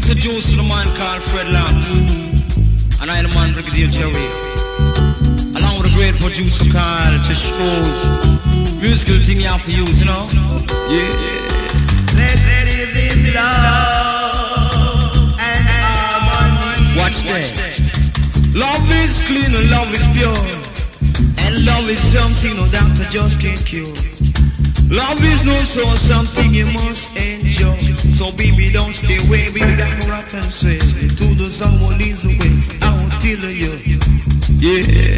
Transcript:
Introduce the man called Fred Lance, and I am the man Brigadier Jerry, along with a great producer called Tish Rose. Musical thing you have to use, you know? Yeah. Let it be love and harmony. Watch that. Love is clean and love is pure, and love is something no doctor just can't cure. Love is no so something you must enjoy. So baby don't stay away, baby got to rock and sway. To the song will lead the way, I will tell you. Yeah.